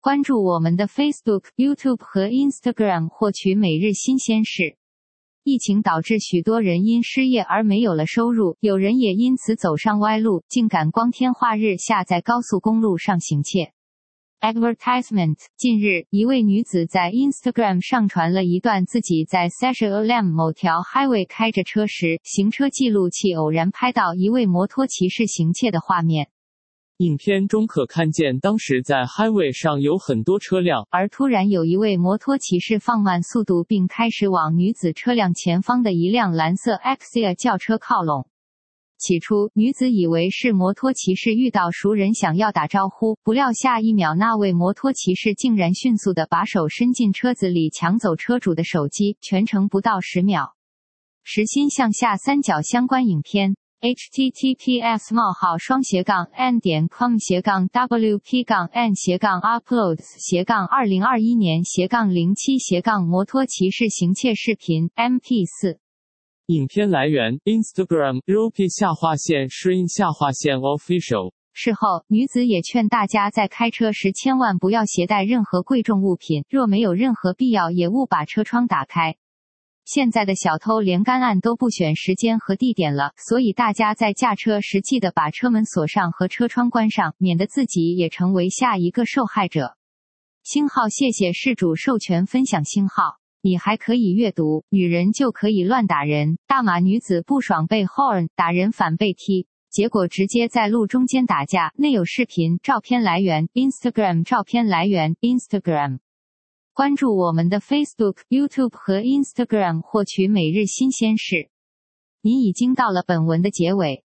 关注我们的 Facebook、YouTube 和 Instagram 获取每日新鲜事。疫情导致许多人因失业而没有了收入，有人也因此走上歪路，竟敢光天化日下在高速公路上行窃。Advertisement 近日，一位女子在 Instagram 上传了一段自己在 Session 某条 highway 开着车时，行车记录器偶然拍到一位摩托骑士行窃的画面。 影片中可看见当时在 highway 上有很多车辆， 而突然有一位摩托骑士放慢速度并开始往女子车辆前方的一辆蓝色 Exia 轿车靠拢。起初，女子以为是摩托骑士遇到熟人想要打招呼，不料下一秒那位摩托骑士竟然迅速地把手伸进车子里抢走车主的手机，全程不到10秒。实心向下三角相关影片https://n.com/wp-n/uploads-2021年-07- 摩托骑士行窃视频 MP4。 影片来源 Instagram Ropi_Shin_Official。 事后，女子也劝大家在开车时千万不要携带任何贵重物品，若没有任何必要也勿把车窗打开。现在的小偷连干案都不选时间和地点了，所以大家在驾车时记得把车门锁上和车窗关上，免得自己也成为下一个受害者。星号谢谢事主授权分享星号。你还可以阅读，女人就可以乱打人，大马女子不爽被 horn 打人反被踢，结果直接在路中间打架，内有视频，照片来源 Instagram， 照片来源 Instagram。关注我们的 Facebook、YouTube 和 Instagram 获取每日新鲜事。您已经到了本文的结尾，